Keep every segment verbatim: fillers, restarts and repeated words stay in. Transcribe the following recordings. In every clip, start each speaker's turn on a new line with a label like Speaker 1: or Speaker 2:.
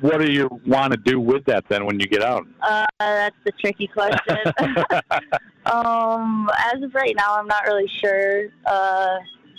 Speaker 1: what do you want to do with that then when you get out?
Speaker 2: Uh, that's the tricky question. um, as of right now, I'm not really sure. Uh,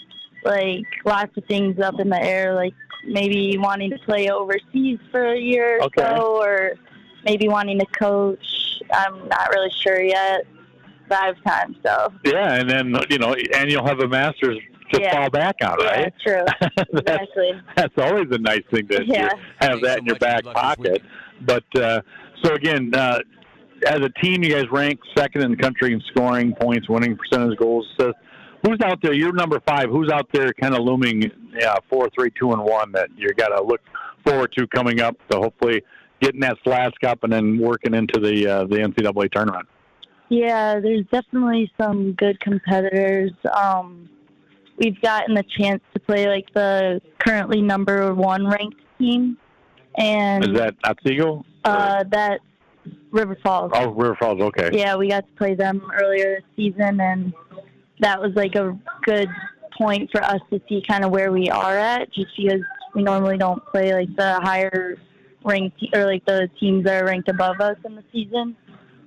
Speaker 2: like, lots of things up in the air, like maybe wanting to play overseas for a year or
Speaker 1: okay.
Speaker 2: so, or maybe wanting to coach. I'm not really sure yet. But I have time, so.
Speaker 1: Yeah, and then, you know, and you'll have a master's to
Speaker 2: yeah.
Speaker 1: fall back on, right?
Speaker 2: Yeah, true.
Speaker 1: that's,
Speaker 2: exactly.
Speaker 1: That's always a nice thing to
Speaker 2: yeah.
Speaker 1: have that
Speaker 3: so
Speaker 1: in your
Speaker 3: much.
Speaker 1: back pocket. But, uh, so again, uh, as a team, you guys rank second in the country in scoring, points, winning percentage, goals, assists. Who's out there? You're number five. Who's out there kind of looming yeah, four, three, two, and one that you got to look forward to coming up to hopefully getting that Flask Cup and then working into the uh, the N C double A tournament?
Speaker 2: Yeah, there's definitely some good competitors. Um, we've gotten the chance to play like the currently number one ranked team. And
Speaker 1: is that Otsego?
Speaker 2: Uh, that's River Falls.
Speaker 1: Oh, River Falls, okay.
Speaker 2: Yeah, we got to play them earlier this season, and that was like a good point for us to see kind of where we are at, just because we normally don't play like the higher ranked te- or like the teams that are ranked above us in the season.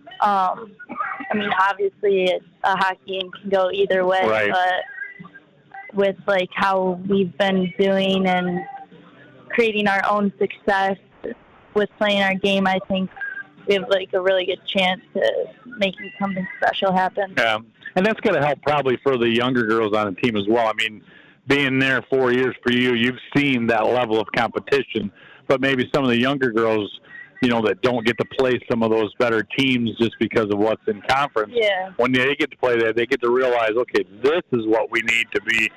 Speaker 2: Um, I mean, obviously, it's a hockey game can go either way,
Speaker 1: right.
Speaker 2: but with like how we've been doing and creating our own success with playing our game, I think we have like a really good chance to making something special happen.
Speaker 1: Yeah, and that's going to help probably for the younger girls on the team as well. I mean, being there four years for you, you've seen that level of competition, but maybe some of the younger girls, you know, that don't get to play some of those better teams just because of what's in conference.
Speaker 2: Yeah.
Speaker 1: When they get to play there, they get to realize, okay, this is what we need to be,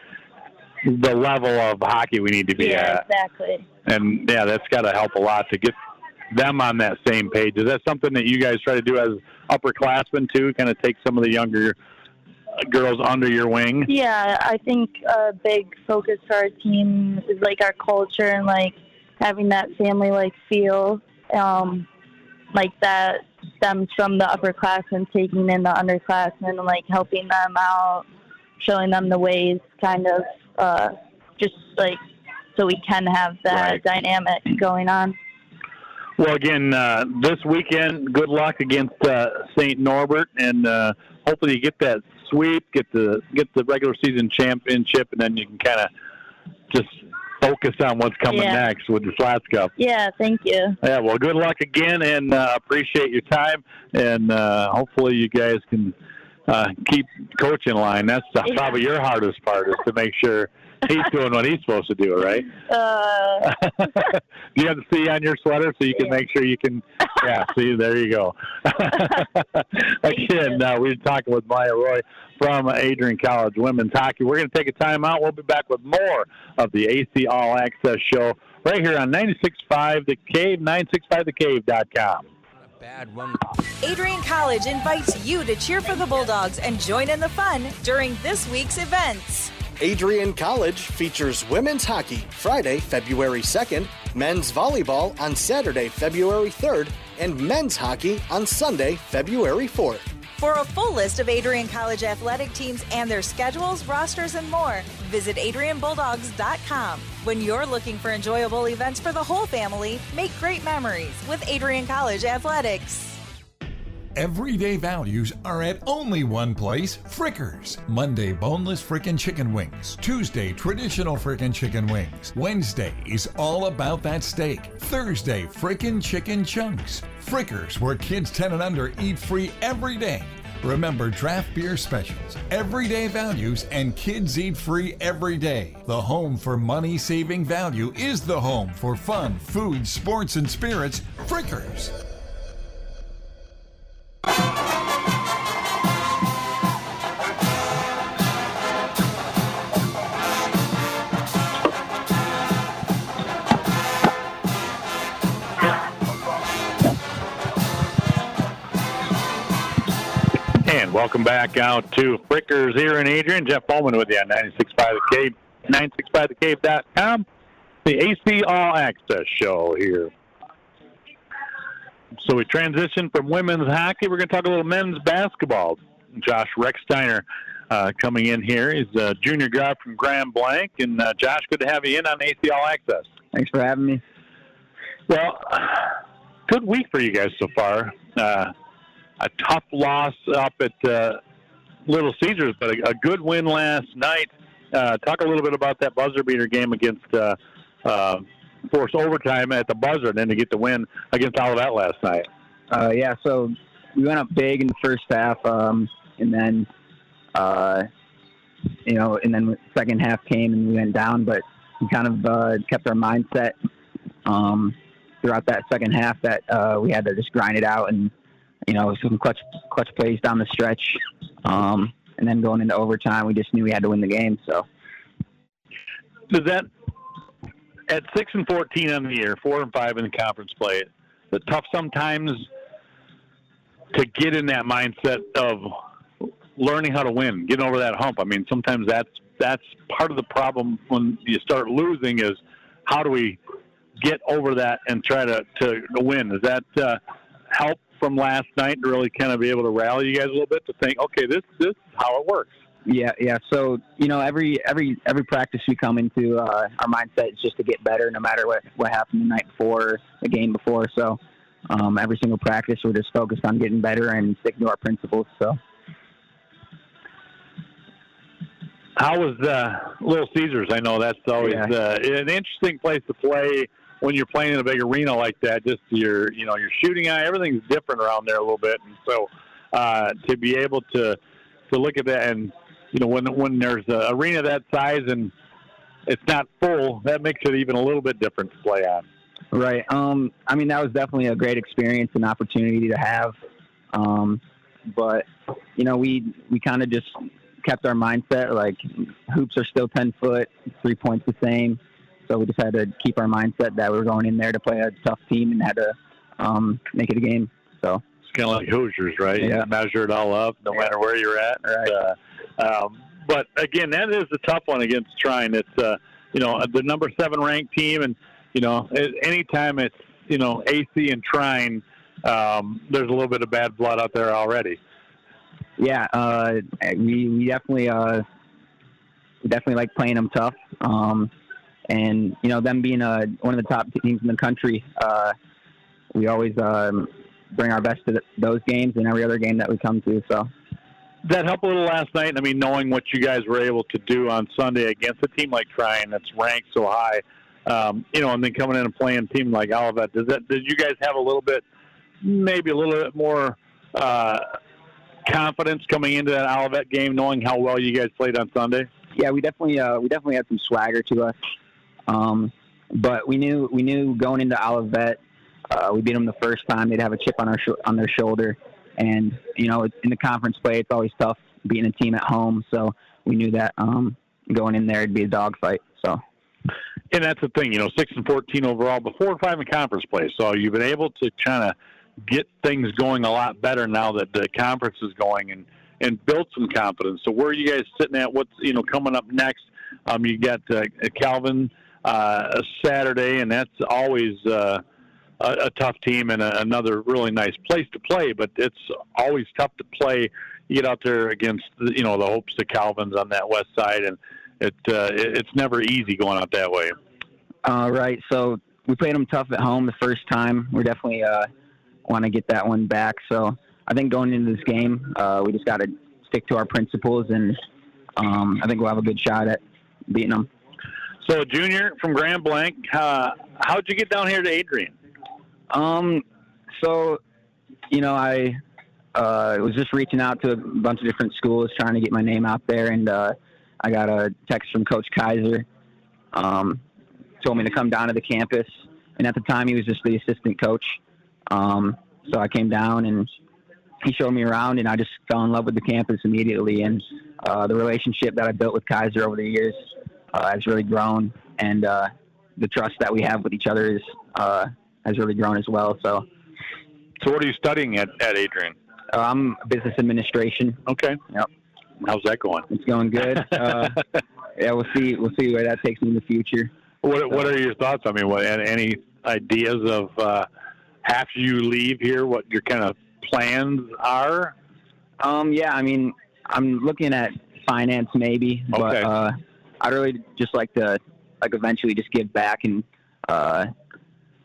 Speaker 1: the level of hockey we need to be
Speaker 2: yeah,
Speaker 1: at.
Speaker 2: Yeah, exactly.
Speaker 1: And, yeah, that's got to help a lot to get them on that same page. Is that something that you guys try to do as upperclassmen, too, kind of take some of the younger girls under your wing?
Speaker 2: Yeah, I think a big focus for our team is, like, our culture and, like, having that family-like feel. Um, like that stems from the upperclassmen taking in the underclassmen and like helping them out, showing them the ways, kind of uh, just like so we can have that
Speaker 1: right.
Speaker 2: dynamic going on.
Speaker 1: Well, again, uh, this weekend, good luck against uh, Saint Norbert, and uh, hopefully you get that sweep, get the get the regular season championship, and then you can kind of just focus on what's coming
Speaker 2: yeah.
Speaker 1: next with the Flask Cup.
Speaker 2: Yeah, thank you.
Speaker 1: Yeah, well, good luck again, and uh, appreciate your time, and uh, hopefully you guys can uh, keep Coach in line. That's uh,
Speaker 2: yeah.
Speaker 1: probably your hardest part, is to make sure he's doing what he's supposed to do, right?
Speaker 2: Uh,
Speaker 1: you have the C on your sweater so you can
Speaker 2: yeah.
Speaker 1: make sure you can, yeah, see, there you go. Again, uh, we're talking with Maya Roy from Adrian College Women's Hockey. We're going to take a time out. We'll be back with more of the A C All Access Show right here on ninety-six point five The Cave, nine six five the cave dot com.
Speaker 3: Bad one.
Speaker 4: Adrian College invites you to cheer for the Bulldogs and join in the fun during this week's events.
Speaker 5: Adrian College features women's hockey Friday, February second, men's volleyball on Saturday, February third, and men's hockey on Sunday, February fourth.
Speaker 4: For a full list of Adrian College athletic teams and their schedules, rosters, and more, visit adrian bulldogs dot com. When you're looking for enjoyable events for the whole family, make great memories with Adrian College Athletics.
Speaker 6: Everyday values are at only one place, Frickers. Monday, boneless frickin' chicken wings. Tuesday, traditional frickin' chicken wings. Wednesday is all about that steak. Thursday, frickin' chicken chunks. Frickers, where kids ten and under eat free every day. Remember draft beer specials, everyday values, and kids eat free every day. The home for money-saving value is the home for fun, food, sports, and spirits, Frickers.
Speaker 1: And welcome back out to Frickers here in Adrian. Jeff Bowman with you on ninety-six point five The Cave, nine six five the cave dot com. The A C All Access Show here. So we transition from women's hockey. We're going to talk a little men's basketball. Josh Recksteiner uh, coming in here. He's a junior guard from Grand Blanc. And uh, Josh, good to have you in on A C All Access.
Speaker 7: Thanks for having me.
Speaker 1: Well, good week for you guys so far. Uh, a tough loss up at uh, Little Caesars, but a, a good win last night. Uh, talk a little bit about that buzzer beater game against uh, uh, forced overtime at the buzzer, and then to get the win against Olivet last night.
Speaker 3: Uh, yeah, so we went up big in the first half, um, and then, uh, you know, and then the second half came and we went down, but we kind of uh, kept our mindset um, throughout that second half that uh, we had to just grind it out, and you know, some clutch clutch plays down the stretch, um, and then going into overtime, we just knew we had to win the game. So,
Speaker 1: does that at six and fourteen on the year, four and five in the conference play, it's tough sometimes to get in that mindset of learning how to win, getting over that hump. I mean, sometimes that's that's part of the problem when you start losing is how do we get over that and try to, to win? Does that uh, help from last night to really kind of be able to rally you guys a little bit to think, okay, this this is how it works?
Speaker 3: Yeah, yeah. So, you know, every every every practice we come into, uh, our mindset is just to get better no matter what, what happened the night before or the game before. So um, every single practice we're just focused on getting better and sticking to our principles. So.
Speaker 1: How was uh, Little Caesars? I know that's always
Speaker 3: yeah.
Speaker 1: uh, an interesting place to play when you're playing in a big arena like that. Just your, you know, your shooting eye, everything's different around there a little bit, and so uh, to be able to to look at that, and you know, when when there's an arena that size and it's not full, that makes it even a little bit different to play on.
Speaker 3: Right. Um. I mean, that was definitely a great experience and opportunity to have. Um. But you know, we we kind of just kept our mindset, like hoops are still ten foot, three points the same. So we just had to keep our mindset that we were going in there to play a tough team and had to um, make it a game. So
Speaker 1: it's kind of like Hoosiers, right?
Speaker 3: Yeah.
Speaker 1: You measure it all up, no yeah. matter where you're at.
Speaker 3: Right.
Speaker 1: Uh, um, but again, that is a tough one against Trine. It's uh, you know, the number seven ranked team, and you know, anytime it's you know A C and Trine, um, there's a little bit of bad blood out there already.
Speaker 3: Yeah, uh, we we definitely uh, we definitely like playing them tough, um, and you know them being uh, one of the top teams in the country, uh, we always um, bring our best to the, those games and every other game that we come to. So
Speaker 1: did that help a little last night? I mean, knowing what you guys were able to do on Sunday against a team like Trine that's ranked so high, um, you know, and then coming in and playing a team like Olivet, does that did you guys have a little bit, maybe a little bit more? Uh, confidence coming into that Olivet game, knowing how well you guys played on Sunday?
Speaker 3: Yeah, we definitely uh, we definitely had some swagger to us, um, but we knew we knew going into Olivet, uh, we beat them the first time. They'd have a chip on our sh- on their shoulder, and you know in the conference play, it's always tough beating a team at home. So we knew that um, going in there it'd be a dogfight. So,
Speaker 1: and that's the thing, you know, six and fourteen overall, but four and five in conference play. So you've been able to kind of get things going a lot better now that the conference is going, and, and build some confidence. So where are you guys sitting at? What's, you know, coming up next? Um, you got uh, Calvin uh, Saturday, and that's always uh, a, a tough team and a, another really nice place to play, but it's always tough to play. You get out there against, you know, the hopes of Calvin's on that west side, and it, uh, it it's never easy going out that way.
Speaker 3: Uh, right. So we played them tough at home the first time. We're definitely uh, want to get that one back. So I think going into this game, uh, we just got to stick to our principles, and um, I think we'll have a good shot at beating them.
Speaker 1: So, junior from Grand Blanc, uh, how'd you get down here to Adrian?
Speaker 3: Um, so, you know, I uh, was just reaching out to a bunch of different schools trying to get my name out there, and uh, I got a text from Coach Kaiser. Um, told me to come down to the campus, and at the time he was just the assistant coach. Um, so I came down and he showed me around, and I just fell in love with the campus immediately. And uh, the relationship that I built with Kaiser over the years uh, has really grown, and uh, the trust that we have with each other is, uh, has really grown as well. So,
Speaker 1: so what are you studying at, at Adrian?
Speaker 3: Uh, I'm business administration.
Speaker 1: Okay.
Speaker 3: Yep.
Speaker 1: How's that going?
Speaker 3: It's going good. Uh, yeah, we'll see. We'll see where that takes me in the future.
Speaker 1: What
Speaker 3: so,
Speaker 1: What are your thoughts? I mean, what any ideas of uh, after you leave here, what your kind of plans are?
Speaker 3: Um, yeah, I mean, I'm looking at finance maybe, but
Speaker 1: okay.
Speaker 3: uh, I'd really just like to, like, eventually just give back and uh,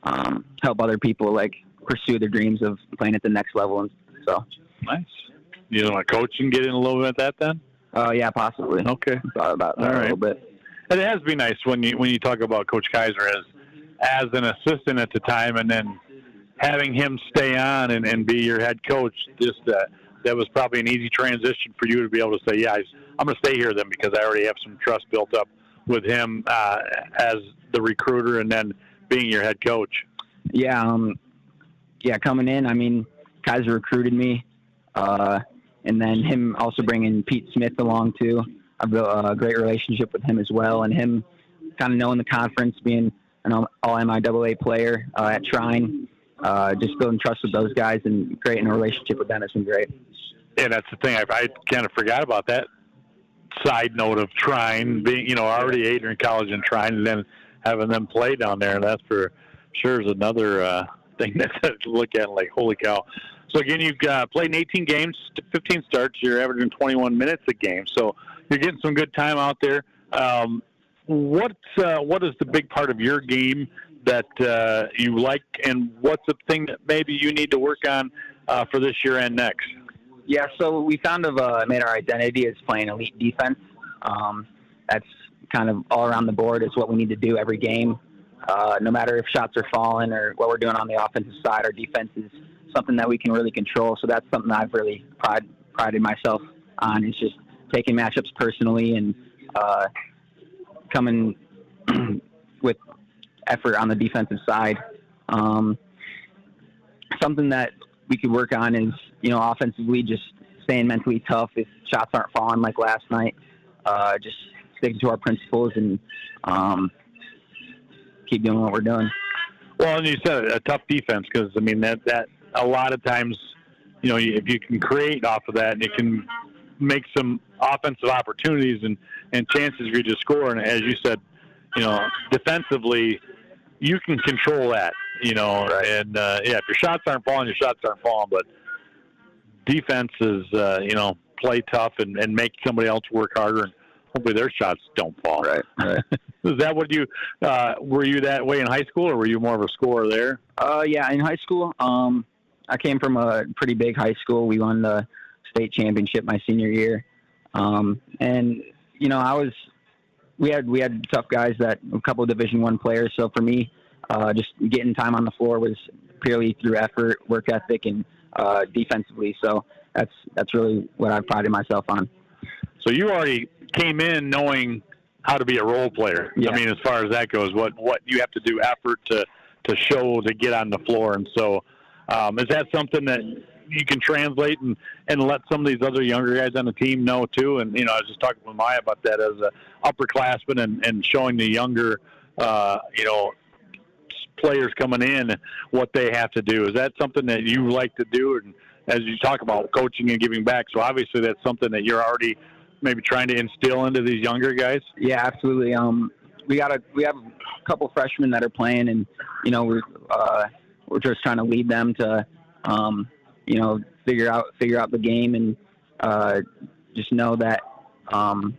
Speaker 3: um, help other people like pursue their dreams of playing at the next level. And so,
Speaker 1: nice. You want to coach and get in a little bit of that then?
Speaker 3: Uh, yeah, possibly.
Speaker 1: Okay.
Speaker 3: Thought about that
Speaker 1: All
Speaker 3: a
Speaker 1: right.
Speaker 3: little bit.
Speaker 1: And it has to be nice when you when you talk about Coach Kaiser as as an assistant at the time, and then having him stay on and, and be your head coach. Just uh, that was probably an easy transition for you to be able to say, yeah, I'm going to stay here then because I already have some trust built up with him uh, as the recruiter and then being your head coach.
Speaker 3: Yeah, um, yeah, coming in, I mean, Kaiser recruited me, uh, and then him also bringing Pete Smith along too. I've built a great relationship with him as well, and him kind of knowing the conference, being an all M I A A player uh, at Shrine, uh, just building trust with those guys and creating a relationship with them has been great.
Speaker 1: And that's the thing. I, I kind of forgot about that side note of Shrine being, you know, already Adrian College and Shrine, and then having them play down there. And that's for sure is another uh, thing that to look at, like, holy cow. So, again, you've uh, played in eighteen games, fifteen starts. You're averaging twenty-one minutes a game. So you're getting some good time out there. Um, what, uh, what is the big part of your game that uh, you like, and what's the thing that maybe you need to work on uh, for this year and next?
Speaker 3: Yeah, so we kind of uh, made our identity as playing elite defense. Um, that's kind of all around the board is what we need to do every game. Uh, no matter if shots are falling or what we're doing on the offensive side, our defense is something that we can really control. So that's something I've really pride, prided myself on, is just taking matchups personally and uh, coming with effort on the defensive side. Um, something that we could work on is, you know, offensively, just staying mentally tough if shots aren't falling like last night. Uh, just sticking to our principles and um, keep doing what we're doing.
Speaker 1: Well, and you said a tough defense because, I mean, that, that a lot of times, you know, if you can create off of that, it can make some offensive opportunities and, and chances for you to score. And as you said, you know, defensively, you can control that, you know, right. and, uh, yeah, if your shots aren't falling, your shots aren't falling, but defense is, uh, you know, play tough and, and make somebody else work harder, and hopefully their shots don't fall.
Speaker 3: Right, right.
Speaker 1: Is that what you, uh, were you that way in high school, or were you more of a scorer there?
Speaker 3: Uh, yeah, in high school, um, I came from a pretty big high school. We won the state championship my senior year. Um, and, you know, I was, we had, we had tough guys that a couple of Division One players. So for me, uh, just getting time on the floor was purely through effort, work ethic, and, uh, defensively. So that's, that's really what I've prided myself on.
Speaker 1: So you already came in knowing how to be a role player.
Speaker 3: Yeah.
Speaker 1: I mean, as far as that goes, what, what you have to do effort to, to show to get on the floor. And so, um, is that something that you can translate and, and let some of these other younger guys on the team know too? And, you know, I was just talking with Maya about that as a upperclassman and, and showing the younger, uh, you know, players coming in what they have to do. Is that something that you like to do? And as you talk about coaching and giving back, so obviously that's something that you're already maybe trying to instill into these younger guys?
Speaker 3: Yeah, absolutely. Um, we got a, we have a couple freshmen that are playing, and, you know, we're, uh, we're just trying to lead them to, um, you know, figure out, figure out the game and, uh, just know that, um,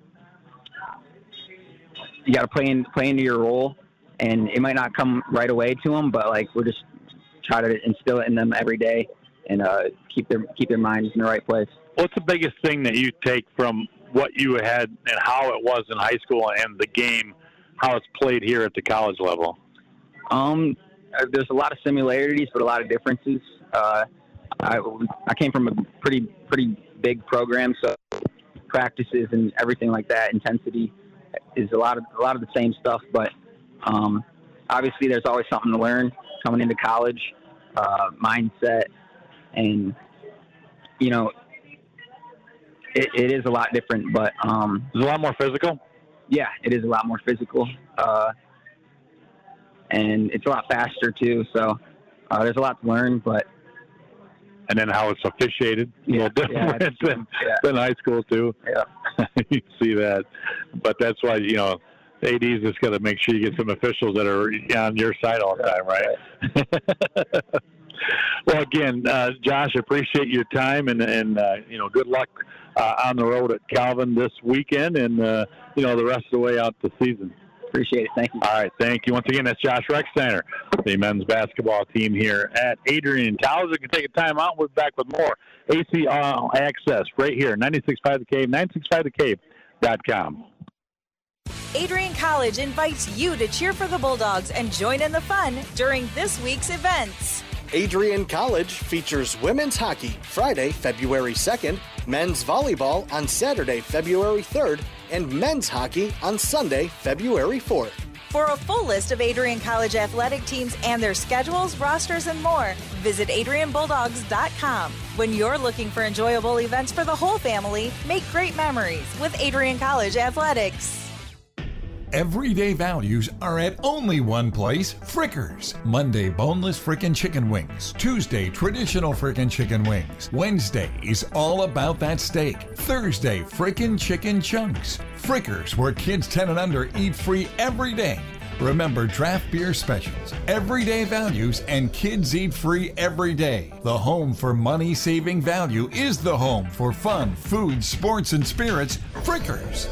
Speaker 3: you got to play in, play into your role, and it might not come right away to them, but like, we're just try to instill it in them every day and, uh, keep their, keep their minds in the right place.
Speaker 1: What's the biggest thing that you take from what you had and how it was in high school and the game, how it's played here at the college level?
Speaker 3: Um, there's a lot of similarities, but a lot of differences. Uh, I, I came from a pretty, pretty big program, so practices and everything like that, intensity is a lot of, a lot of the same stuff, but, um, obviously there's always something to learn coming into college, uh, mindset, and, you know, It, it is a lot different, but um,
Speaker 1: it's a lot more physical.
Speaker 3: Yeah, it is a lot more physical, uh, and it's a lot faster too. So uh, there's a lot to learn, but
Speaker 1: and then how it's officiated, a
Speaker 3: yeah,
Speaker 1: little different
Speaker 3: yeah,
Speaker 1: than,
Speaker 3: yeah.
Speaker 1: than high school too.
Speaker 3: Yeah,
Speaker 1: you see that, but that's why you know A D's just got to make sure you get some officials that are on your side all the time, right? right. Well, again, uh, Josh, appreciate your time, and and uh, you know, good luck uh, on the road at Calvin this weekend, and uh, you know, the rest of the way out the season.
Speaker 3: Appreciate it. Thank you.
Speaker 1: All right, thank you. Once again, that's Josh Rechsteiner, the men's basketball team here at Adrian College. We can take a time out. We're back with more A C L Access right here, ninety-six point five The Cave, nine six five the cave dot com.
Speaker 4: Adrian College invites you to cheer for the Bulldogs and join in the fun during this week's events.
Speaker 5: Adrian College features women's hockey Friday, February second, men's volleyball on Saturday, February third, and men's hockey on Sunday, February fourth.
Speaker 4: For a full list of Adrian College athletic teams and their schedules, rosters, and more, visit adrian bulldogs dot com. When you're looking for enjoyable events for the whole family, make great memories with Adrian College Athletics.
Speaker 6: Everyday values are at only one place, Frickers. Monday, boneless frickin' chicken wings. Tuesday, traditional frickin' chicken wings. Wednesday is all about that steak. Thursday, frickin' chicken chunks. Frickers, where kids ten and under eat free every day. Remember draft beer specials, everyday values, and kids eat free every day. The home for money-saving value is the home for fun, food, sports, and spirits, Frickers.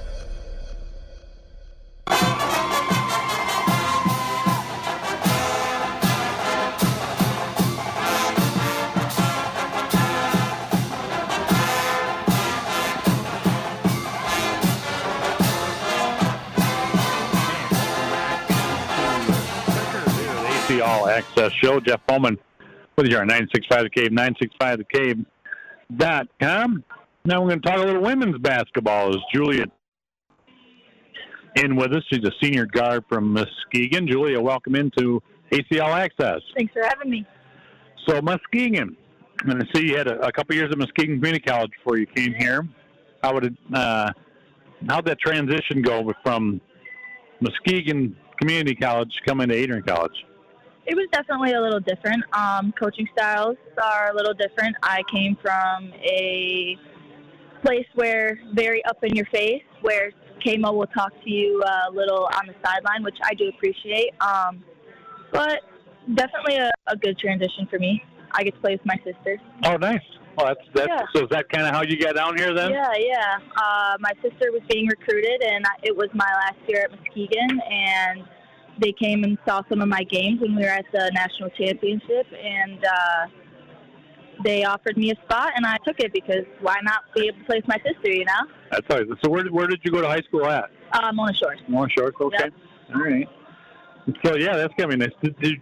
Speaker 1: A C L Access Show. Jeff Bowman with you on ninety-six point five The Cave, nine six five the cave dot com. Now we're going to talk a little women's basketball. As Julia in with us, she's a senior guard from Muskegon. Julia, welcome into A C L Access.
Speaker 2: Thanks for having me.
Speaker 1: So Muskegon, and I see you had a, a couple years at Muskegon Community College before you came here. How would it, uh, how'd that transition go from Muskegon Community College coming to Adrian College?
Speaker 2: It was definitely a little different. Um, coaching styles are a little different. I came from a place where very up in your face, where K M O will talk to you a little on the sideline, which I do appreciate. Um, but definitely a, a good transition for me. I get to play with my sister.
Speaker 1: Oh, nice. Well, that's, that's
Speaker 2: Yeah.
Speaker 1: So is that kind of how you got down here then?
Speaker 2: Yeah, yeah. Uh, my sister was being recruited, and I, it was my last year at Muskegon, and they came and saw some of my games when we were at the national championship, and uh, they offered me a spot, and I took it because why not be able to play with my sister, you know?
Speaker 1: That's all right. So where, where did you go to high school at?
Speaker 2: Uh, Mona Shores.
Speaker 1: More shorts, okay.
Speaker 2: Yep.
Speaker 1: All right. So, yeah, that's going to be nice. Did, did,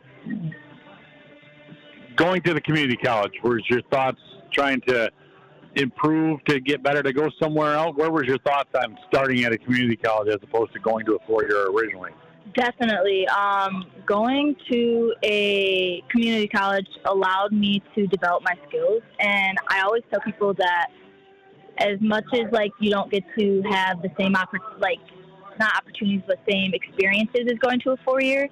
Speaker 1: going to the community college, where's your thoughts trying to improve, to get better, to go somewhere else? Where was your thoughts on starting at a community college as opposed to going to a four-year originally?
Speaker 2: Definitely. Um, going to a community college allowed me to develop my skills, and I always tell people that as much as, like, you don't get to have the same, oppor- like, not opportunities, but same experiences as going to a four-year,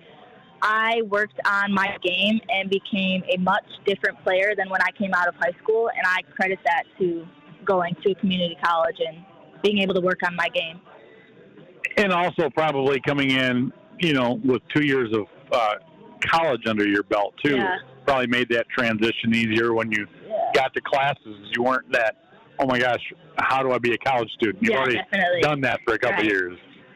Speaker 2: I worked on my game and became a much different player than when I came out of high school, and I credit that to going to a community college and being able to work on my game.
Speaker 1: And also probably coming in, you know, with two years of uh, college under your belt, too.
Speaker 2: Yeah.
Speaker 1: Probably made that transition easier when you
Speaker 2: Yeah.
Speaker 1: got to classes. You weren't that, oh, my gosh, how do I be a college student? You've
Speaker 2: Yeah,
Speaker 1: already
Speaker 2: definitely.
Speaker 1: done that for a couple
Speaker 2: Right.
Speaker 1: years.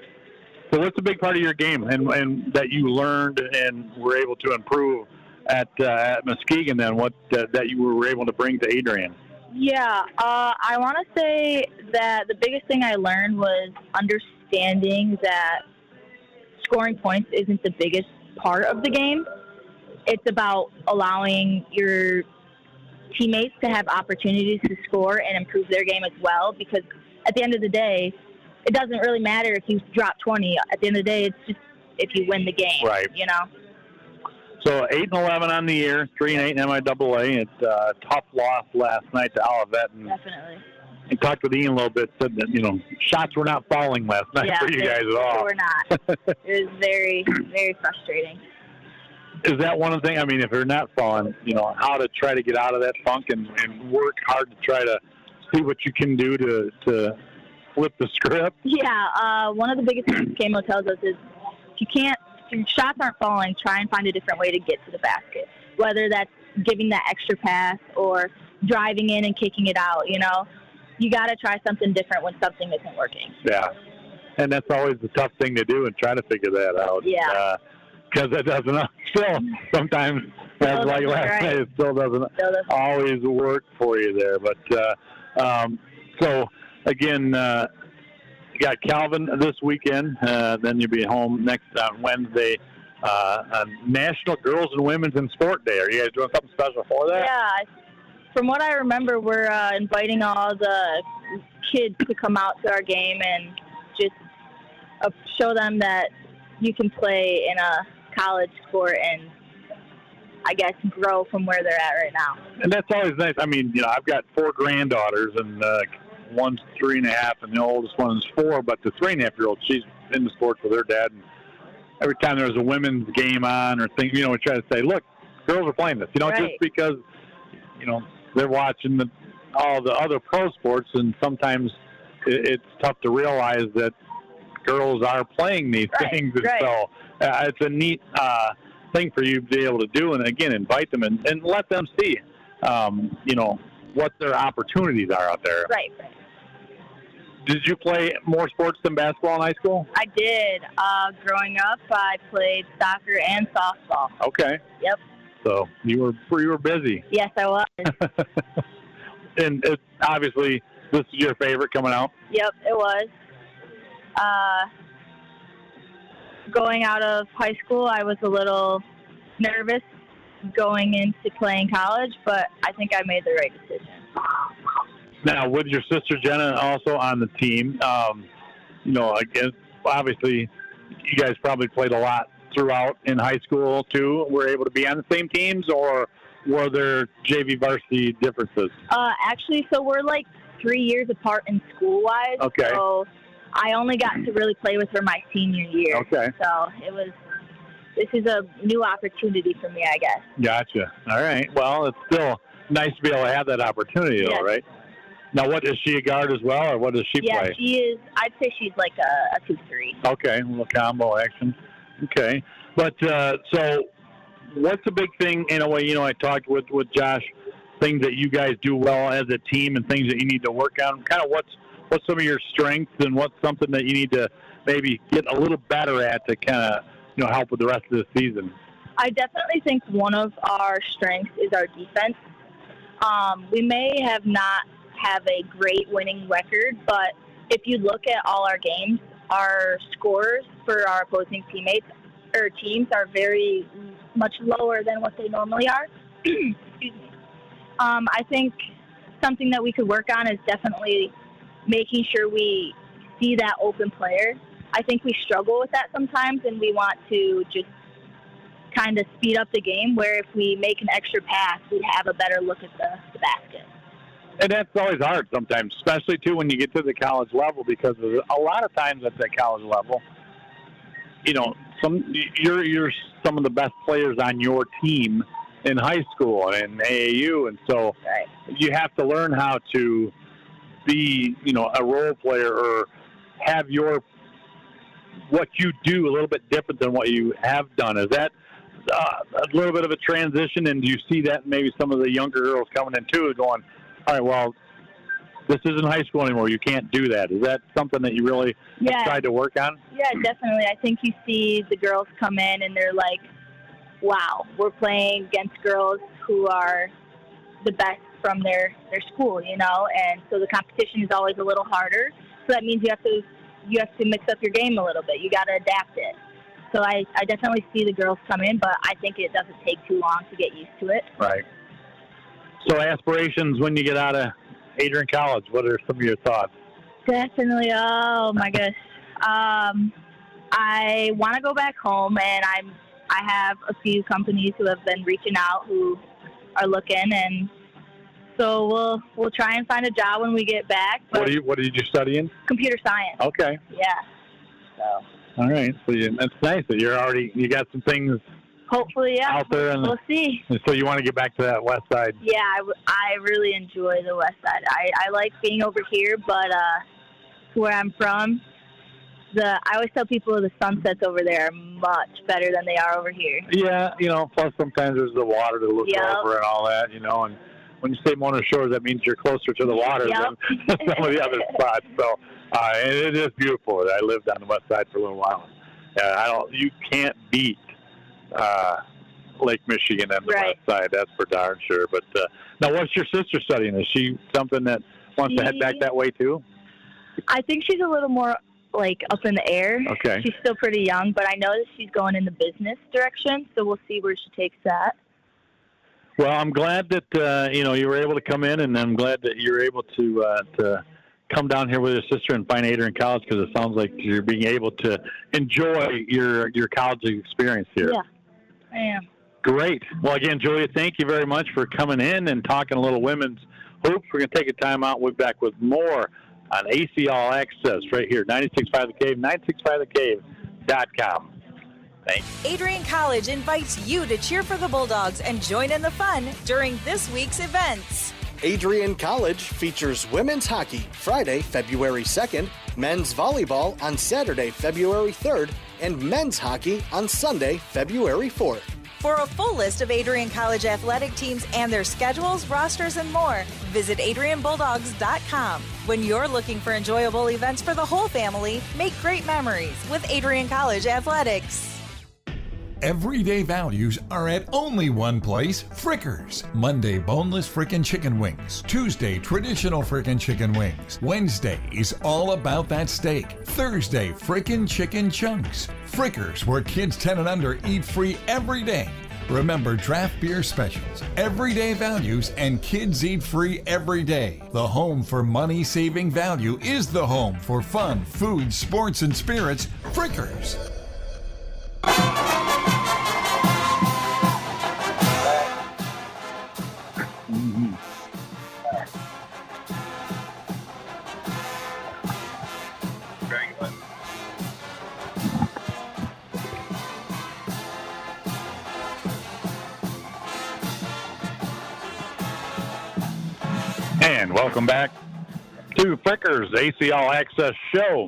Speaker 1: So what's a big part of your game and, and that you learned and were able to improve at, uh, at Muskegon then, what uh, that you were able to bring to Adrian?
Speaker 2: Yeah, uh, I want to say that the biggest thing I learned was understanding that scoring points isn't the biggest part of the game. It's about allowing your teammates to have opportunities to score and improve their game as well, because at the end of the day, it doesn't really matter if you drop twenty. At the end of the day, it's just if you win the game,
Speaker 1: Right.
Speaker 2: you know?
Speaker 1: So eight and eleven on the year, three and eight in M I A A. It's a tough loss last night to Olivet. And
Speaker 2: Definitely.
Speaker 1: I talked with Ian a little bit, said that, you know, shots were not falling last night
Speaker 2: Yeah,
Speaker 1: for you
Speaker 2: they-
Speaker 1: guys at all.
Speaker 2: They were not. It was very, very frustrating.
Speaker 1: Is that one of the things, I mean, if they're not falling, you know, how to try to get out of that funk and, and work hard to try to see what you can do to, to flip the script?
Speaker 2: Yeah, uh, one of the biggest things K M O tells us is if you can't, if your shots aren't falling, try and find a different way to get to the basket. Whether that's giving that extra pass or driving in and kicking it out, you know. You got to try something different when something isn't working.
Speaker 1: Yeah. and that's always the tough thing to do and try to figure that out.
Speaker 2: Yeah.
Speaker 1: Because uh, it doesn't still sometimes, as
Speaker 2: Still
Speaker 1: like
Speaker 2: doesn't,
Speaker 1: last
Speaker 2: right.
Speaker 1: night, it still doesn't,
Speaker 2: Still doesn't.
Speaker 1: always work for you there. But uh, um, so again, uh, you got Calvin this weekend. Uh, then you'll be home next on Wednesday. Uh, on National Girls and Women's in Sport Day. Are you guys doing something special for that?
Speaker 2: Yeah. From what I remember, we're uh, inviting all the kids to come out to our game and just uh, show them that you can play in a college sport and, I guess, grow from where they're at right now.
Speaker 1: And that's always nice. I mean, you know, I've got four granddaughters, and uh, one's three and a half, and the oldest one is four. But the three and a half year old, she's in the sports with her dad. And every time there's a women's game on or thing, you know, we try to say, look, girls are playing this. You know,
Speaker 2: Right.
Speaker 1: just because, you know, they're watching the, all the other pro sports, and sometimes it, it's tough to realize that girls are playing these
Speaker 2: Right,
Speaker 1: things. And
Speaker 2: right.
Speaker 1: so uh, it's a neat uh, thing for you to be able to do. And, again, invite them and, and let them see, um, you know, what their opportunities are out there.
Speaker 2: Right, right.
Speaker 1: Did you play more sports than basketball in high school?
Speaker 2: I did. Uh, growing up, I played soccer and softball.
Speaker 1: Okay.
Speaker 2: Yep.
Speaker 1: So you were you were busy.
Speaker 2: Yes, I was.
Speaker 1: And it, obviously, this is your favorite coming out.
Speaker 2: Yep, it was. Uh, going out of high school, I was a little nervous going into playing college, but I think I made the right decision.
Speaker 1: Now, with your sister Jenna also on the team, um, you know, again, obviously, you guys probably played a lot throughout in high school too. Were able to be on the same teams, or were there J V varsity differences?
Speaker 2: Uh, actually, so we're like three years apart in school-wise.
Speaker 1: Okay.
Speaker 2: So I only got to really play with her my senior year.
Speaker 1: Okay.
Speaker 2: So it was. This is a new opportunity for me, I guess.
Speaker 1: Gotcha. All right. Well, it's still nice to be able to have that opportunity,
Speaker 2: Yes.
Speaker 1: though, right? Now, what is she a guard as well, or what does she
Speaker 2: Yeah,
Speaker 1: play?
Speaker 2: she is. I'd say she's like a, a two three.
Speaker 1: Okay, a little combo action. Okay. But, uh, so what's the big thing, in a way, you know, I talked with, with Josh, things that you guys do well as a team and things that you need to work on. Kind of what's, what's some of your strengths and what's something that you need to maybe get a little better at to kind of, you know, help with the rest of the season?
Speaker 2: I definitely think one of our strengths is our defense. Um, we may have not have a great winning record, but if you look at all our games, our scores for our opposing teammates or teams are very much lower than what they normally are. Excuse me. Um, I think something that we could work on is definitely making sure we see that open player. I think we struggle with that sometimes, and we want to just kind of speed up the game, where if we make an extra pass, we have a better look at the, the basket.
Speaker 1: And that's always hard sometimes, especially, too, when you get to the college level, because a lot of times at the college level, you know, some you're you're some of the best players on your team in high school and A A U, and so
Speaker 2: Right.
Speaker 1: you have to learn how to be, you know, a role player or have your what you do a little bit different than what you have done. Is that uh, a little bit of a transition, and do you see that maybe some of the younger girls coming in too, going, all right, well, this isn't high school anymore. You can't do that. Is that something that you really
Speaker 2: Yeah.
Speaker 1: have tried to work on?
Speaker 2: Yeah, definitely. I think you see the girls come in and they're like, wow, we're playing against girls who are the best from their, their school, you know, and so the competition is always a little harder. So that means you have to you have to mix up your game a little bit. You got to adapt it. So I, I definitely see the girls come in, but I think it doesn't take too long to get used to it.
Speaker 1: Right. So aspirations when you get out of Adrian College, what are some of your thoughts?
Speaker 2: Definitely. Oh my gosh. Um, I want to go back home, and I'm. I have a few companies who have been reaching out who are looking, and so we'll we'll try and find a job when we get back. But
Speaker 1: What are you What did you study in?
Speaker 2: computer science.
Speaker 1: Okay.
Speaker 2: Yeah. So
Speaker 1: All right. So you, that's nice that you're already you got some things
Speaker 2: hopefully, yeah.
Speaker 1: out there, and
Speaker 2: We'll see.
Speaker 1: so you want to get back to that west side.
Speaker 2: Yeah, I, w- I really enjoy the west side. I, I like being over here, but uh, where I'm from, the I always tell people the sunsets over there are much better than they are over here.
Speaker 1: Yeah, you know. Plus, sometimes there's the water to look
Speaker 2: Yep.
Speaker 1: over and all that, you know. And when you say Mona Shores, that means you're closer to the water
Speaker 2: Yep.
Speaker 1: than some of the other spots. So uh, and it is beautiful. I lived on the west side for a little while. Uh, I don't. You can't beat uh, Lake Michigan on the
Speaker 2: Right.
Speaker 1: west side. That's for darn sure. But uh, now, what's your sister studying? Is she something that wants
Speaker 2: She,
Speaker 1: to head back that way too?
Speaker 2: I think she's a little more like up in the air.
Speaker 1: Okay.
Speaker 2: She's still pretty young, but I know that she's going in the business direction, so we'll see where she takes that.
Speaker 1: Well, I'm glad that uh, you know you were able to come in, and I'm glad that you're able to uh, to come down here with your sister and find Adrian College, because it sounds like you're being able to enjoy your your college experience here.
Speaker 2: Yeah, I am.
Speaker 1: Great. Well, again, Julia, thank you very much for coming in and talking a little women's hoops. We're going to take a time out. We'll be back with more on A C All Access right here, ninety-six point five The Cave, ninety-six point five the cave dot com. Thanks.
Speaker 4: Adrian College invites you to cheer for the Bulldogs and join in the fun during this week's events.
Speaker 5: Adrian College features women's hockey Friday, February second, men's volleyball on Saturday, February third, and men's hockey on Sunday, February fourth.
Speaker 4: For a full list of Adrian College athletic teams and their schedules, rosters, and more, visit adrian bulldogs dot com. When you're looking for enjoyable events for the whole family, make great memories with Adrian College Athletics.
Speaker 6: Everyday values are at only one place, Frickers. Monday, boneless frickin' chicken wings. Tuesday, traditional frickin' chicken wings. Wednesday is all about that steak. Thursday, frickin' chicken chunks. Frickers, where kids ten and under eat free every day. Remember draft beer specials, everyday values, and kids eat free every day. The home for money-saving value is the home for fun, food, sports, and spirits, Frickers.
Speaker 1: And welcome back to Frickers A C All Access Show.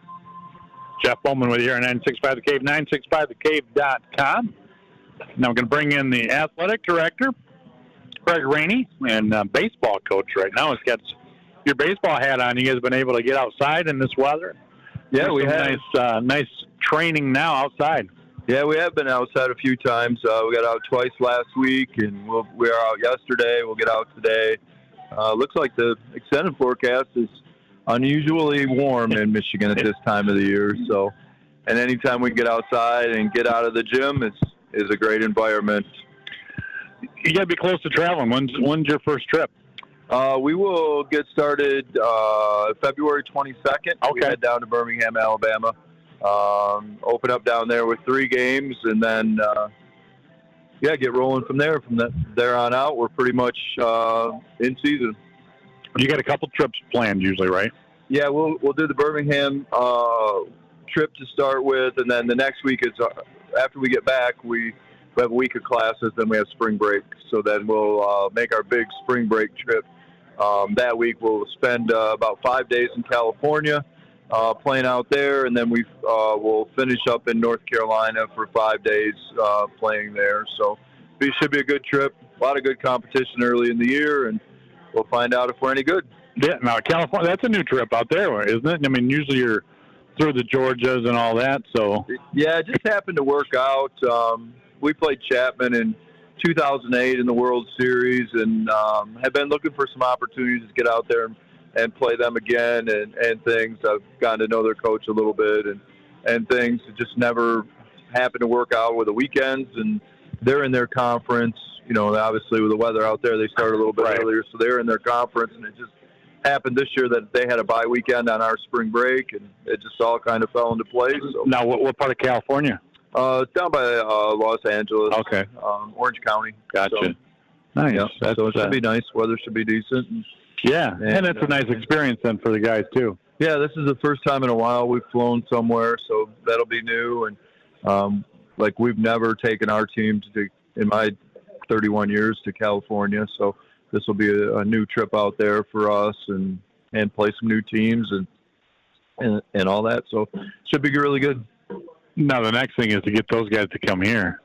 Speaker 1: Jeff Bowman with you here on ninety-six point five The Cave, ninety-six point five the cave dot com. Now we're going to bring in the athletic director, Craig Rainey, and uh, baseball coach right now. He's got your baseball hat on. You guys have been able to get outside in this weather?
Speaker 7: Yeah,
Speaker 1: There's
Speaker 7: we
Speaker 1: some
Speaker 7: have.
Speaker 1: nice, uh, nice training now outside.
Speaker 7: Yeah, we have been outside a few times. Uh, we got out twice last week, and we'll, we were out yesterday. We'll get out today. Uh, looks like the extended forecast is unusually warm in Michigan at this time of the year. So, and anytime we get outside and get out of the gym, it's is a great environment.
Speaker 1: You got to be close to traveling. When's when's your first trip?
Speaker 7: Uh, we will get started uh, February twenty-second.
Speaker 1: Okay.
Speaker 7: We head down to Birmingham, Alabama. Um, open up down there with three games, and then uh, yeah, get rolling from there. From that, there on out, we're pretty much uh, in season.
Speaker 1: You got a couple trips planned usually, right?
Speaker 7: Yeah, we'll we'll do the Birmingham uh, trip to start with, and then the next week is uh, after we get back. We have a week of classes, then we have spring break. So then we'll uh, make our big spring break trip. Um, that week we'll spend uh, about five days in California uh, playing out there, and then we uh, will finish up in North Carolina for five days uh, playing there. So it should be a good trip. A lot of good competition early in the year, and we'll find out if we're any good.
Speaker 1: Yeah, now California, that's a new trip out there, isn't it? I mean, usually you're through the Georgias and all that, so.
Speaker 7: Yeah, it just happened to work out. Um, we played Chapman in two thousand eight in the World Series, and um, have been looking for some opportunities to get out there and, and play them again and, and things. I've gotten to know their coach a little bit and, and things. It just never happened to work out with the weekends, and they're in their conference. You know, obviously with the weather out there, they started a little bit
Speaker 1: Right.
Speaker 7: earlier, so they're in their conference, and it just happened this year that they had a bye weekend on our spring break, and it just all kind of fell into place. So,
Speaker 1: Now, what, what part of California?
Speaker 7: uh, down by uh, Los Angeles,
Speaker 1: Okay,
Speaker 7: um, Orange County.
Speaker 1: gotcha.
Speaker 7: So,
Speaker 1: Nice.
Speaker 7: yeah,
Speaker 1: That's,
Speaker 7: so it should
Speaker 1: uh,
Speaker 7: be nice. Weather should be decent. And,
Speaker 1: yeah, and,
Speaker 7: and,
Speaker 1: it's a
Speaker 7: uh,
Speaker 1: nice experience then for the guys, too.
Speaker 7: yeah, this is the first time in a while we've flown somewhere, so that'll be new. And um, like we've never taken our team to, in my thirty-one years, to California, so this will be a, a new trip out there for us, and and play some new teams and and, and all that. So should be really good.
Speaker 1: Now, the next thing is to get those guys to come here.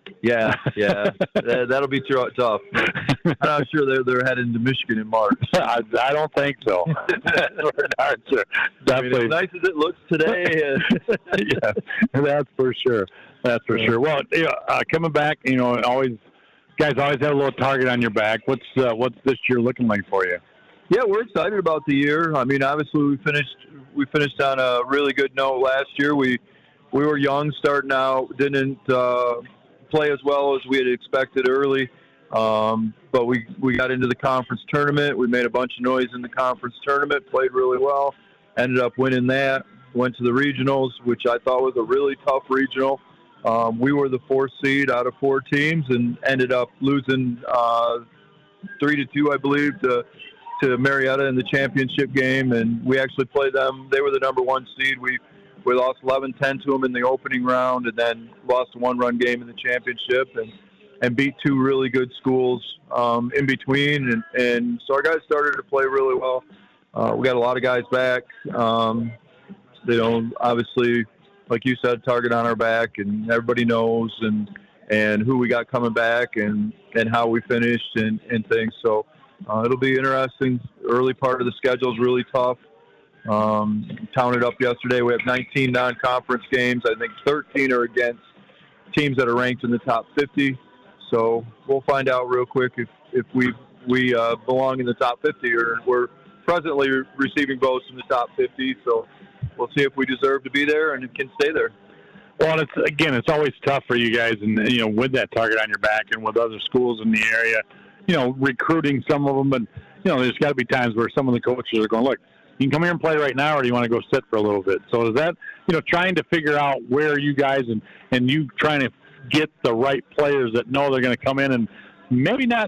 Speaker 7: Yeah, yeah, that, that'll be tr- tough. I'm not sure they're they're heading to Michigan in March.
Speaker 1: I, I don't think so. We're not sure.
Speaker 7: I mean, as nice as it looks today.
Speaker 1: Yeah, that's for sure. That's for sure. Well, you know, uh, coming back, you know, always guys always have a little target on your back. What's uh, what's this year looking like for you?
Speaker 7: Yeah, we're excited about the year. I mean, obviously we finished we finished on a really good note last year. We we were young starting out, didn't uh, play as well as we had expected early, um, but we, we got into the conference tournament. We made a bunch of noise in the conference tournament, played really well, ended up winning that, went to the regionals, which I thought was a really tough regional. Um, we were the fourth seed out of four teams and ended up losing uh, three to two, I believe, to to Marietta in the championship game, and we actually played them. They were the number one seed. We we lost eleven ten to them in the opening round, and then lost a one-run game in the championship, and and beat two really good schools um, in between. And, and so our guys started to play really well. Uh, we got a lot of guys back. Um, they don't obviously, like you said, target on our back, and everybody knows and and who we got coming back and, and how we finished and, and things. So uh, it'll be interesting. Early part of the schedule is really tough. Um, counted up yesterday, we have nineteen non-conference games. I think thirteen are against teams that are ranked in the top fifty. So we'll find out real quick if, if we we uh, belong in the top fifty, or we're presently receiving votes in the top fifty. So we'll see if we deserve to be there and can stay there.
Speaker 1: Well, it's again, it's always tough for you guys, and you know, with that target on your back, and with other schools in the area, you know, recruiting some of them. And you know, there's got to be times where some of the coaches are going, look, you can come here and play right now, or do you want to go sit for a little bit? So is that, you know, trying to figure out where you guys and and you trying to get the right players that know they're going to come in and maybe not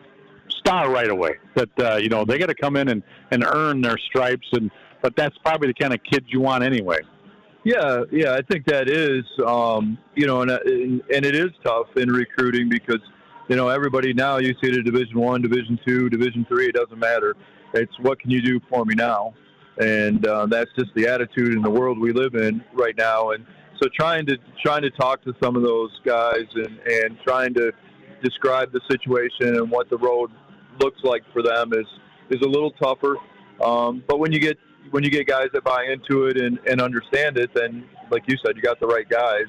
Speaker 1: star right away, that uh, you know, they got to come in and, and earn their stripes, and but that's probably the kind of kids you want anyway.
Speaker 7: Yeah, yeah, I think that is, um, you know, and, and and it is tough in recruiting because, you know, everybody now, you see it at Division One, Division Two, Division Three, it doesn't matter. It's what can you do for me now, and uh, that's just the attitude in the world we live in right now. And so trying to trying to talk to some of those guys and, and trying to describe the situation and what the road looks like for them is is a little tougher. Um, but when you get when you get guys that buy into it and, and understand it, then, like you said, you got the right guys,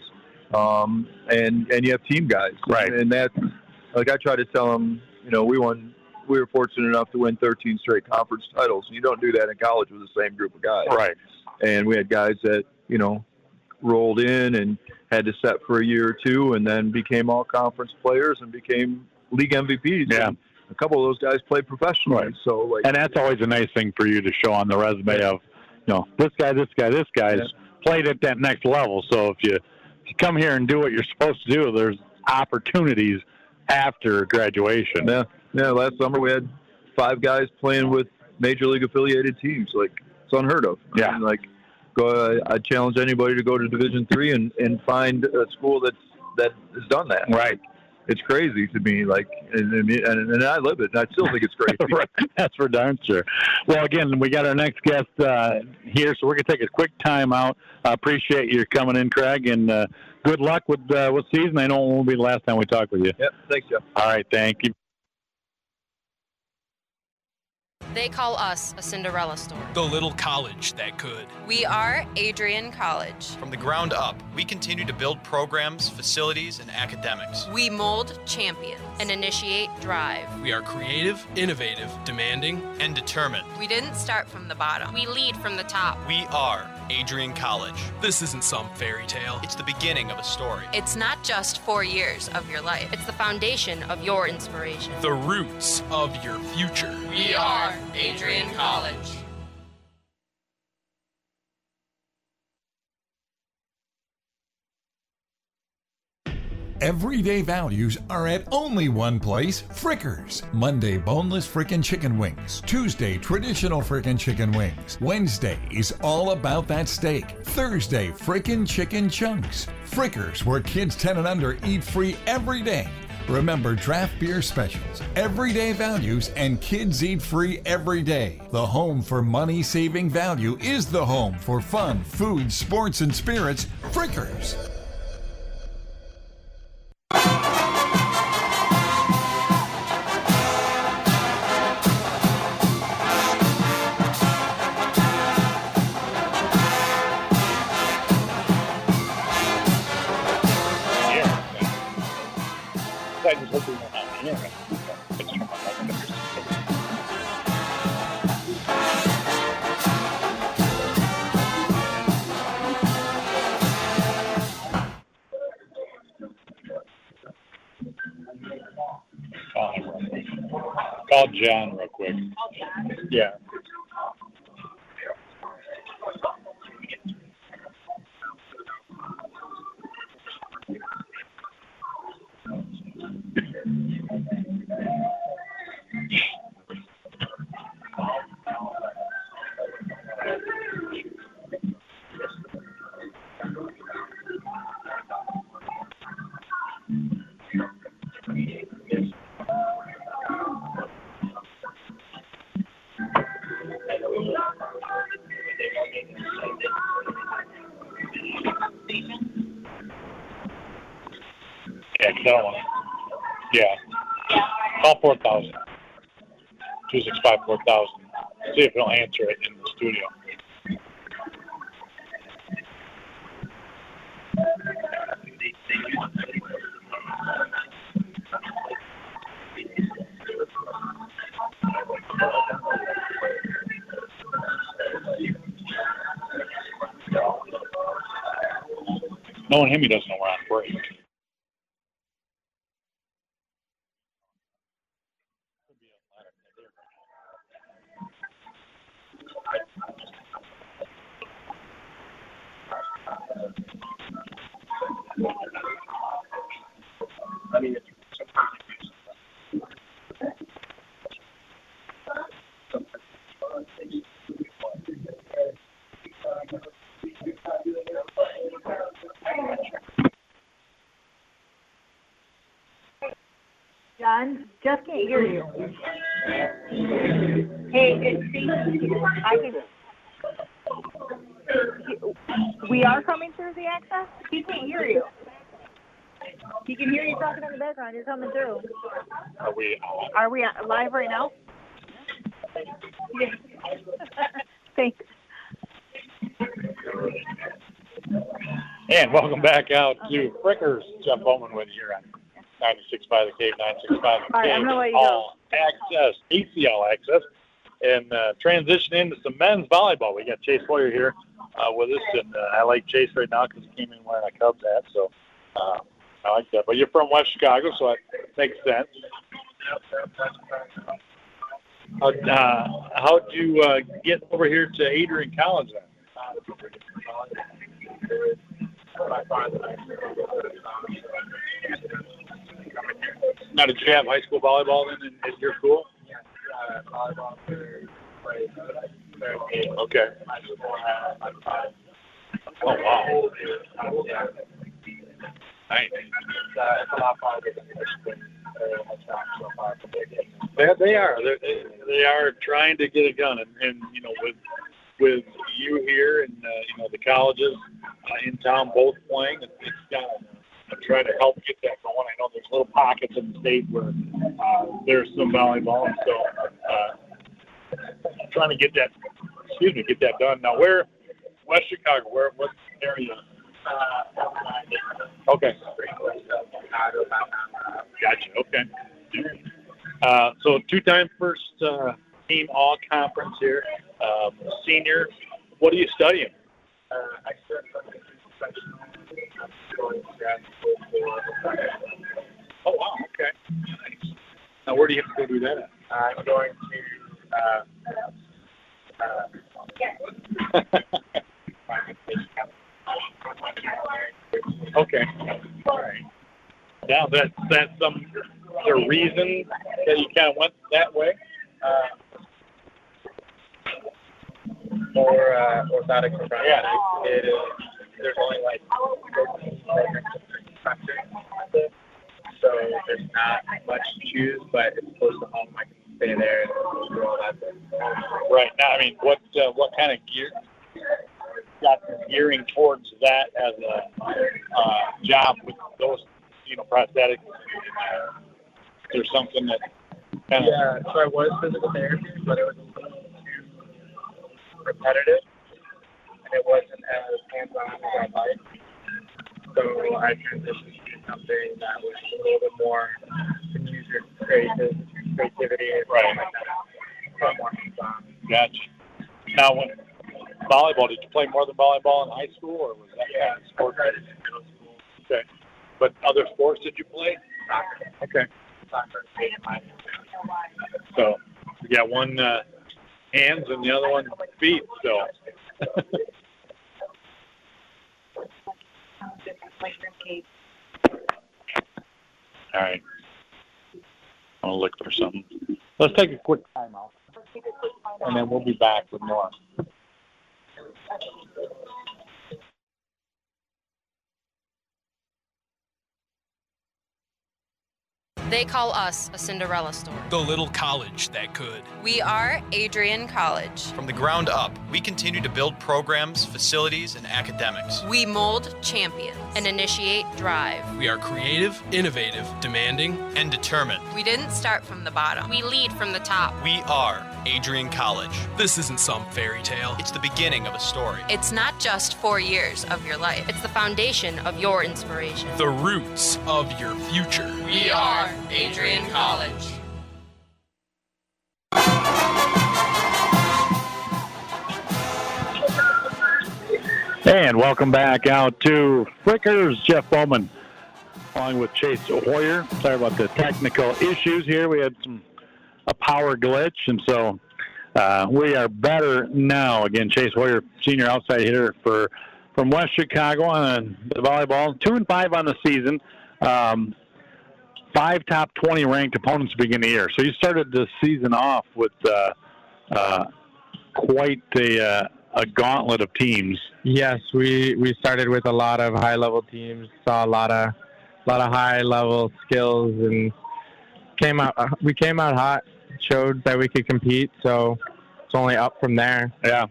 Speaker 7: um, and and you have team guys,
Speaker 1: right?
Speaker 7: And that's, like I try to tell them, you know, we won. We were fortunate enough to win thirteen straight conference titles. You don't do that in college with the same group of guys,
Speaker 1: right? And
Speaker 7: we had guys that, you know, rolled in and had to set for a year or two, and then became all conference players and became league M V Ps.
Speaker 1: Yeah.
Speaker 7: And a couple of those guys played professionally.
Speaker 1: Right.
Speaker 7: So, like,
Speaker 1: and that's always a nice thing for you to show on the resume of, you know, this guy, this guy, this guy's yeah. played at that next level. So if you, if you come here and do what you're supposed to do, there's opportunities after graduation.
Speaker 7: Yeah. Yeah. Last summer we had five guys playing with major league affiliated teams. Like, it's unheard of.
Speaker 1: Yeah.
Speaker 7: I mean, like, go. I challenge anybody to go to Division Three and, and find a school that's that has done that.
Speaker 1: Right.
Speaker 7: It's crazy to me, like, and, and, and I live it, and I still think it's crazy.
Speaker 1: Right. That's for darn sure. Well, again, we got our next guest uh, here, so we're going to take a quick time out. I appreciate you coming in, Craig, and uh, good luck with uh, with season. I know it won't be the last time we talk with you.
Speaker 7: Yep, thanks, Jeff.
Speaker 1: All right, thank you.
Speaker 8: They call us a Cinderella story.
Speaker 9: The little college that could.
Speaker 10: We are Adrian College.
Speaker 11: From the ground up, we continue to build programs, facilities, and academics.
Speaker 10: We mold champions
Speaker 8: and initiate drive.
Speaker 9: We are creative, innovative, demanding,
Speaker 11: and determined.
Speaker 10: We didn't start from the bottom.
Speaker 8: We lead from the top.
Speaker 11: We are Adrian College.
Speaker 9: This isn't some fairy tale.
Speaker 11: It's the beginning of a story.
Speaker 10: It's not just four years of your life.
Speaker 8: It's the foundation of your inspiration.
Speaker 9: The roots of your future.
Speaker 10: We are Adrian College.
Speaker 6: Everyday values are at only one place, Frickers. Monday, boneless frickin' chicken wings. Tuesday, traditional frickin' chicken wings. Wednesday is all about that steak. Thursday, frickin' chicken chunks. Frickers, where kids ten and under eat free every day. Remember draft beer specials, everyday values, and kids eat free every day. The home for money-saving value is the home for fun, food, sports, and spirits, Frickers.
Speaker 12: Call John real quick. Yeah. Yeah. Call four thousand. two six five four thousand. See if he'll answer it in the studio. Knowing him, he doesn't know we're on break.
Speaker 13: I mean, it's
Speaker 14: John, just can't hear you. Hey, it's Steve. I can. We are coming through the access. He can't hear you. He can hear you talking in the background. You're coming through.
Speaker 12: Are we?
Speaker 14: Are we live right now? Thanks.
Speaker 12: And welcome back out to Frickers. Jeff Bowman with you here on ninety-six point five The Cave, ninety-six point five The
Speaker 14: All right,
Speaker 12: Cave.
Speaker 14: I'm gonna let you
Speaker 12: All access, A C L access, and uh, transition into some men's volleyball. We got Chase Boyer here uh, with us, and uh, I like Chase right now because he came in wearing a Cubs hat, so uh, I like that. But you're from West Chicago, so that makes sense. How, uh, how'd you uh, get over here to Adrian College then? Now, did you have high school volleyball then in, in your school?
Speaker 13: uh, volleyball for
Speaker 12: Okay. Oh, wow.
Speaker 13: Yeah.
Speaker 12: Nice.
Speaker 13: It's, uh, it's a lot farther than Michigan uh, has gone so far.
Speaker 12: They, they are. They're, they they are trying to get it done, and, and you know, with with you here and uh, you know the colleges uh, in town both playing, it's, it's got to try to help get that going. I know there's little pockets in the state where uh, there's some volleyball, and so uh, trying to get that, excuse me, get that done. Now, where West Chicago? Where what area?
Speaker 13: Uh,
Speaker 12: Okay. Gotcha. Okay. Uh, so two-time first uh, team all-conference here. Um, senior. What are you studying?
Speaker 13: Uh, I started I'm going to grad school for
Speaker 12: Oh, wow. Okay. Nice. Now, where do you have to go do that at?
Speaker 13: Uh, I'm going to uh, uh,
Speaker 12: Okay. All right. Now, that, that's some the reason that you kind of went that way?
Speaker 13: Uh, more uh, orthotics and prosthetics. It is, there's only like fourteen programs in the country, so there's not much to choose, but it's close to home. I can stay there and do all that.
Speaker 12: Right. Now, I mean, what uh, what kind of gear got gearing towards that as a uh, job with those, you know, prosthetics? Is there something that kind of...
Speaker 13: Yeah, so I was physical therapy, but it was a little too repetitive, and it wasn't as hands-on as I liked. So I transitioned to something that was a little bit more to use your creative, creativity and
Speaker 12: Right.
Speaker 13: like that. Put more things on.
Speaker 12: Gotcha. Now, when volleyball, did you play more than volleyball in high school, or was that
Speaker 13: Yeah,
Speaker 12: kind of sport?
Speaker 13: started in middle school.
Speaker 12: Okay. But other sports did you play?
Speaker 13: Soccer.
Speaker 12: Okay.
Speaker 13: Soccer stayed in my
Speaker 12: So you got one uh, hands and the other one feet. So. All right. I'll look for something. Let's take a quick timeout, and then we'll be back with more.
Speaker 8: They call us a Cinderella store.
Speaker 9: The little college that could.
Speaker 10: We are Adrian College.
Speaker 11: From the ground up, we continue to build programs, facilities, and academics.
Speaker 10: We mold champions
Speaker 8: And initiate drive.
Speaker 9: We are creative, innovative, demanding,
Speaker 11: and determined.
Speaker 10: We didn't start from the bottom.
Speaker 8: We lead from the top.
Speaker 11: We are Adrian College.
Speaker 9: This isn't some fairy tale.
Speaker 11: It's the beginning of a story.
Speaker 10: It's not just four years of your life.
Speaker 8: It's the foundation of your inspiration.
Speaker 9: The roots of your future.
Speaker 10: We are Adrian College.
Speaker 1: And welcome back out to Frickers. Jeff Bowman along with Chase Hoyer. Sorry about the technical issues here. We had some a power glitch, and so uh, we are better now. Again, Chase Hoyer, senior outside hitter for from West Chicago on the volleyball. Two and five on the season. Um, five top twenty ranked opponents to begin the year. So you started the season off with uh, uh, quite a, uh, a gauntlet of teams.
Speaker 15: Yes, we, we started with a lot of high level teams, saw a lot of a lot of high level skills, and came out we came out hot, showed that we could compete, so it's only up from there.
Speaker 1: Yeah.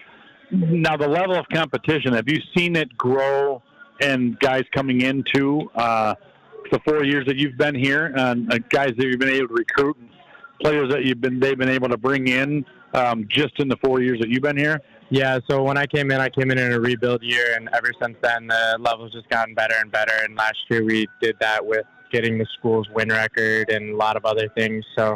Speaker 1: Now the level of competition, have you seen it grow and guys coming into uh, the four years that you've been here, and uh, guys that you've been able to recruit, players that you've been they've been able to bring in um, just in the four years that you've been here?
Speaker 15: Yeah, so when I came in, I came in in a rebuild year, and ever since then, the level's just gotten better and better. And last year, we did that with getting the school's win record and a lot of other things. So,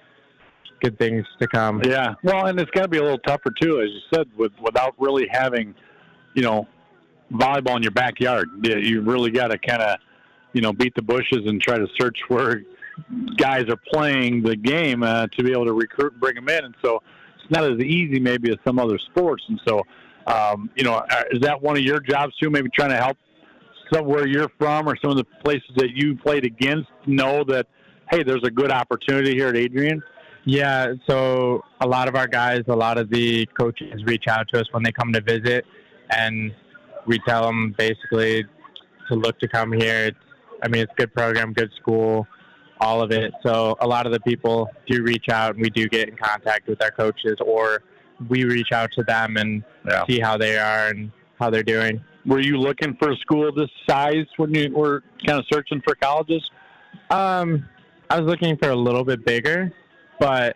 Speaker 15: good things to come.
Speaker 1: Yeah, well, and it's got to be a little tougher too, as you said, with without really having, you know, volleyball in your backyard. You really got to kind of, you know, beat the bushes and try to search where guys are playing the game uh, to be able to recruit and bring them in. And so, not as easy maybe as some other sports, and so um, you know, is that one of your jobs too? Maybe trying to help somewhere you're from or some of the places that you played against know that, hey, there's a good opportunity here at Adrian.
Speaker 15: Yeah, so a lot of our guys, a lot of the coaches reach out to us when they come to visit, and we tell them basically to look to come here. It's, I mean, it's a good program, good school, all of it. So a lot of the people do reach out, and we do get in contact with our coaches, or we reach out to them and
Speaker 1: yeah.
Speaker 15: see how they are and how they're doing.
Speaker 1: Were you looking for a school this size when you were kind of searching for colleges?
Speaker 15: Um, I was looking for a little bit bigger, but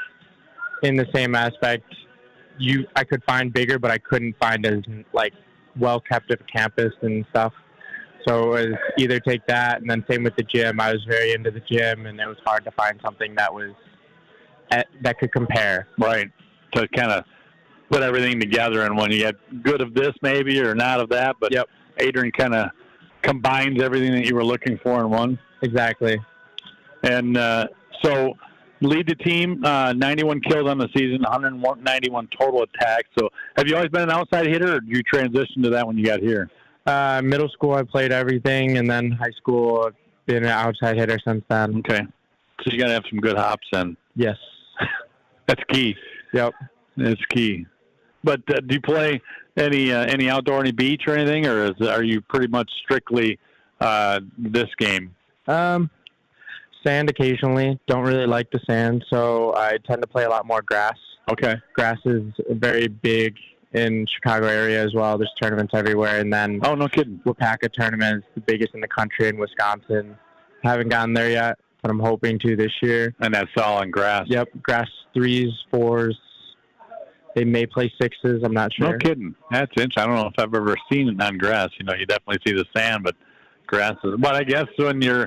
Speaker 15: in the same aspect, you I could find bigger, but I couldn't find as like well kept of a campus and stuff. So it was either take that, and then same with the gym. I was very into the gym, and it was hard to find something that was at, that could compare.
Speaker 1: Right, to kind of put everything together, and when you get good of this maybe or not of that, but
Speaker 15: yep.
Speaker 1: Adrian kind of combines everything that you were looking for in one.
Speaker 15: Exactly.
Speaker 1: And uh, so lead the team, uh, ninety-one kills on the season, one hundred ninety-one total attacks. So have you always been an outside hitter, or did you transition to that when you got here?
Speaker 15: Uh, middle school, I played everything, and then high school, I've been an outside hitter since then.
Speaker 1: Okay. So you got to have some good hops then.
Speaker 15: Yes.
Speaker 1: That's key.
Speaker 15: Yep.
Speaker 1: That's key. But uh, do you play any uh, any outdoor, any beach or anything, or is, are you pretty much strictly uh, this game?
Speaker 15: Um, sand occasionally. Don't really like the sand, so I tend to play a lot more grass.
Speaker 1: Okay.
Speaker 15: Grass is very big in Chicago area as well. There's tournaments everywhere, and then
Speaker 1: oh, no kidding,
Speaker 15: Wapaka tournament is the biggest in the country in Wisconsin. Haven't gotten there yet, but I'm hoping to this year.
Speaker 1: And that's all on grass.
Speaker 15: Yep, grass threes, fours. They may play sixes. I'm not sure.
Speaker 1: No kidding. That's interesting. I don't know if I've ever seen it on grass. You know, you definitely see the sand, but grass is. But I guess when you're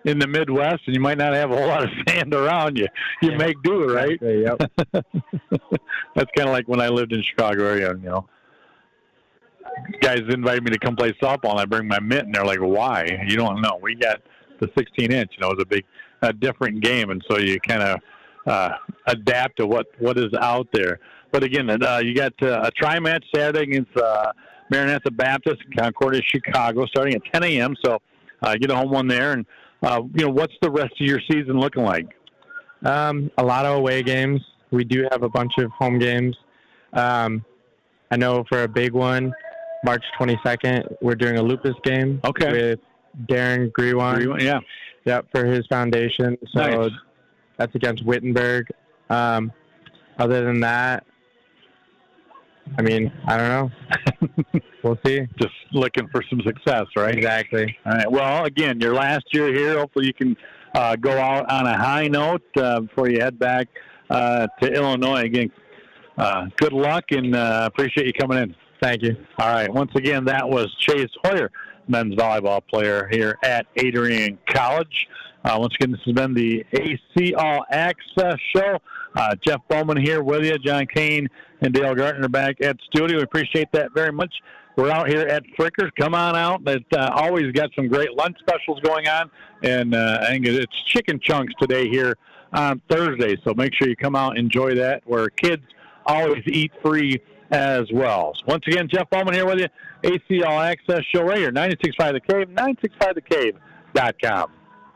Speaker 1: in the Midwest, and you might not have a whole lot of sand around you. You yeah. make do, right?
Speaker 15: Yep.
Speaker 1: That's kind of like when I lived in Chicago area. You know, guys invited me to come play softball, and I bring my mitt, and they're like, "Why?" You don't know. We got the sixteen inch. You know, it was a big, a different game, and so you kind of uh, adapt to what what is out there. But again, uh, you got uh, a tri-match Saturday against uh, Maranatha Baptist in Concordia, Chicago, starting at ten a.m. So uh, get a home one there. And, uh, you know, what's the rest of your season looking like?
Speaker 15: Um, a lot of away games. We do have a bunch of home games. Um, I know for a big one, March twenty-second, we're doing a lupus game
Speaker 1: okay.
Speaker 15: with Darren Grewan.
Speaker 1: Grewan yeah.
Speaker 15: Yep, for his foundation. So
Speaker 1: nice.
Speaker 15: That's against Wittenberg. Um, other than that, I mean, I don't know. We'll see.
Speaker 1: Just looking for some success, right?
Speaker 15: Exactly.
Speaker 1: All right. Well, again, your last year here. Hopefully you can uh, go out on a high note uh, before you head back uh, to Illinois. Again, uh, good luck, and uh, appreciate you coming in.
Speaker 15: Thank you.
Speaker 1: All right. Once again, that was Chase Hoyer, men's volleyball player here at Adrian College. Uh, once again, this has been the A C All Access Show. Uh, Jeff Bowman here with you. John Kane and Dale Gartner back at studio. We appreciate that very much. We're out here at Frickers. Come on out. It uh, always got some great lunch specials going on. And uh, I think it's chicken chunks today here on Thursday. So make sure you come out and enjoy that, where kids always eat free as well. So once again, Jeff Bowman here with you. A C All Access Show right here, ninety-six point five The Cave, nine six five the cave dot com.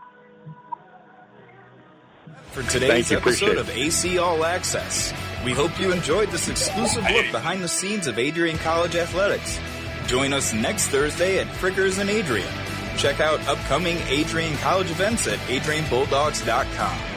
Speaker 16: For today's episode of A C All Access, we hope you enjoyed this exclusive look behind the scenes of Adrian College Athletics. Join us next Thursday at Frickers in Adrian. Check out upcoming Adrian College events at adrian bulldogs dot com.